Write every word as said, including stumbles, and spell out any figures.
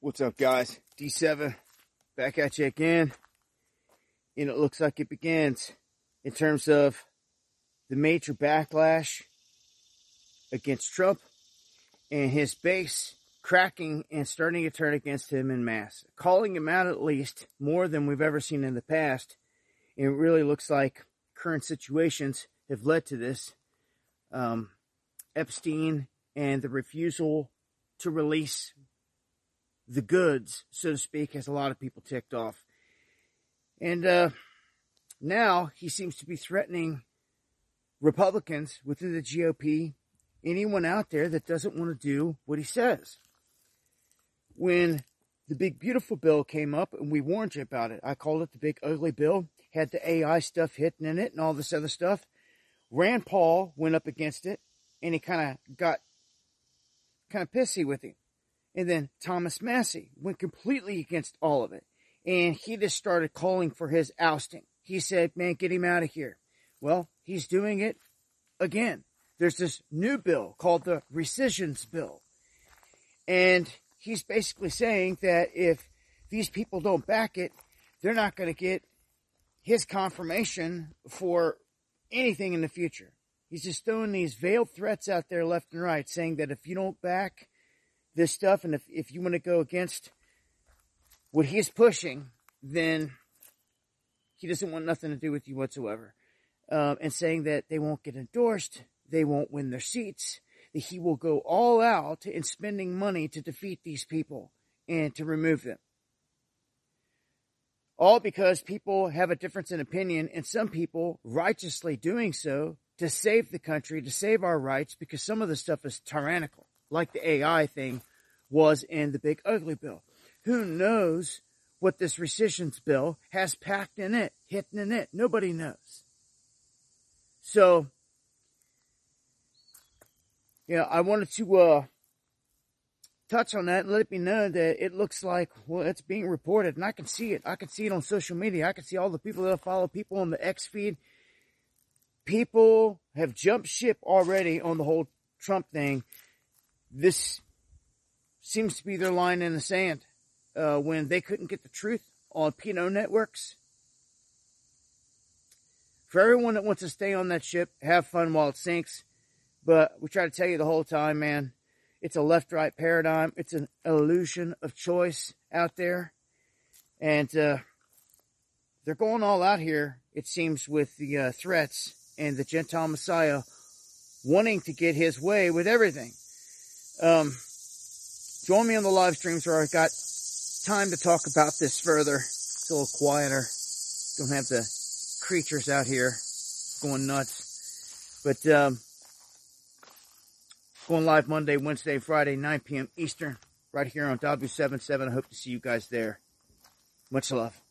What's up, guys? D seven back at you again, and it looks like it begins in terms of the major backlash against Trump and his base cracking and starting to turn against him en masse, calling him out at least more than we've ever seen in the past. And it really looks like current situations have led to this. Um, Epstein and the refusal to release the goods, so to speak, has a lot of people ticked off. And uh, now he seems to be threatening Republicans within the G O P, anyone out there that doesn't want to do what he says. When the big beautiful bill came up, and we warned you about it, I called it the big ugly bill, had the A I stuff hidden in it and all this other stuff. Rand Paul went up against it, and he kind of got kind of pissy with him. And then Thomas Massie went completely against all of it. And he just started calling for his ousting. He said, man, get him out of here. Well, he's doing it again. There's this new bill called the Rescissions Bill. And he's basically saying that if these people don't back it, they're not going to get his confirmation for anything in the future. He's just throwing these veiled threats out there left and right, saying that if you don't back this stuff, and if, if you want to go against what he's pushing, then he doesn't want nothing to do with you whatsoever. Um, and saying that they won't get endorsed, they won't win their seats, that he will go all out in spending money to defeat these people and to remove them. All because people have a difference in opinion, and some people righteously doing so to save the country, to save our rights, because some of the stuff is tyrannical, like the A I thing was in the big ugly bill. Who knows what this rescissions bill has packed in it, hidden in it? Nobody knows. So, yeah, I wanted to uh, touch on that and let it be known that it looks like, well, it's being reported, and I can see it. I can see it on social media. I can see all the people that follow people on the X feed. People have jumped ship already on the whole Trump thing. This seems to be their line in the sand uh, when they couldn't get the truth on P N O networks. For everyone that wants to stay on that ship, have fun while it sinks. But we try to tell you the whole time, man, it's a left-right paradigm. It's an illusion of choice out there. And uh, they're going all out here, it seems, with the uh, threats and the Gentile Messiah wanting to get his way with everything. Um, join me on the live streams where I've got time to talk about this further. It's a little quieter. Don't have the creatures out here going nuts. But um, going live Monday, Wednesday, Friday, nine p.m. Eastern, right here on W seventy-seven. I hope to see you guys there. Much love.